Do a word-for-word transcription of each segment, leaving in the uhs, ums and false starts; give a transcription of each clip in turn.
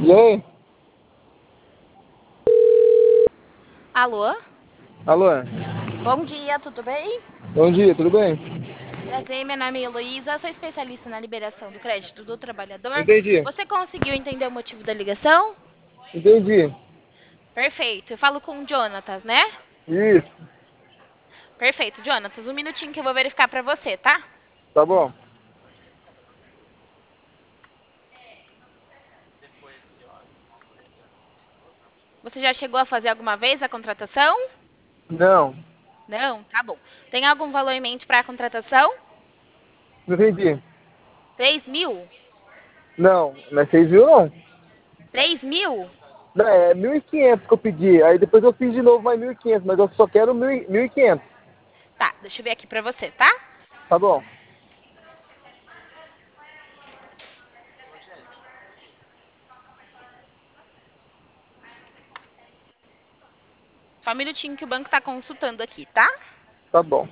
E aí? Alô? Alô? Bom dia, tudo bem? Bom dia, tudo bem? Prazer, meu nome é Heloísa, sou especialista na liberação do crédito do trabalhador. Entendi. Você conseguiu entender o motivo da ligação? Entendi. Perfeito, eu falo com o Jonatas, né? Isso. Perfeito, Jonatas, um minutinho que eu vou verificar pra você, tá? Tá bom. Você já chegou a fazer alguma vez a contratação? Não. Não? Tá bom. Tem algum valor em mente para a contratação? Não entendi. Três mil? Não, não é seis mil não. Três mil? Não, é mil e quinhentos que eu pedi. Aí depois eu fiz de novo mais mil e quinhentos, mas eu só quero mil e- mil e quinhentos. Tá, deixa eu ver aqui pra você, tá? Tá bom. Só um minutinho que o banco tá consultando aqui, tá? Tá bom.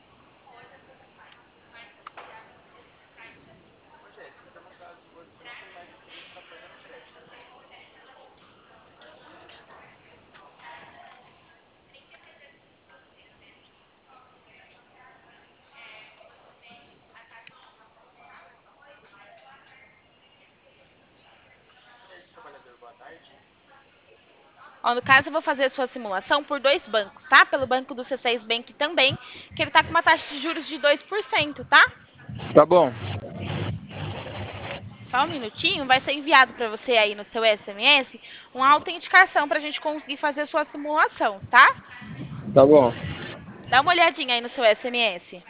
Ó, no caso, eu vou fazer a sua simulação por dois bancos, tá? Pelo banco do C seis Bank também, que ele tá com uma taxa de juros de dois por cento, tá? Tá bom. Só um minutinho, vai ser enviado para você aí no seu S M S uma autenticação para a gente conseguir fazer a sua simulação, tá? Tá bom. Dá uma olhadinha aí no seu S M S.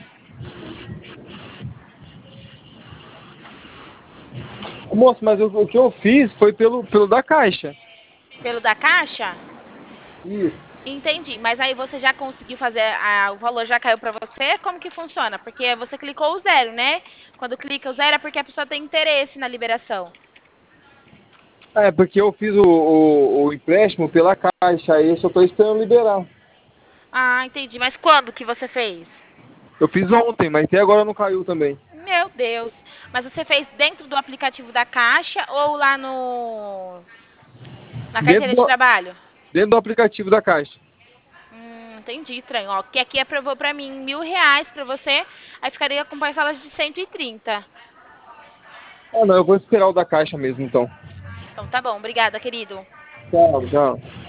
Moço, mas o, o que eu fiz foi pelo, pelo da Caixa. Pelo da Caixa? Isso. Entendi, mas aí você já conseguiu fazer, a, o valor já caiu para você? Como que funciona? Porque você clicou o zero, né? Quando clica o zero é porque a pessoa tem interesse na liberação. É, porque eu fiz o, o, o empréstimo pela Caixa, aí eu só tô esperando liberar. Ah, entendi. Mas quando que você fez? Eu fiz ontem, mas até agora não caiu também. Meu Deus. Mas você fez dentro do aplicativo da Caixa ou lá no na Dentro carteira de do, trabalho? dentro do aplicativo da Caixa. Hum, entendi, estranho. Ó, que aqui aprovou pra mim mil reais pra você, aí ficaria com parcelas de cento e trinta. Ah, não, eu vou esperar o da Caixa mesmo, então. Então tá bom, obrigada, querido. Tchau, tchau.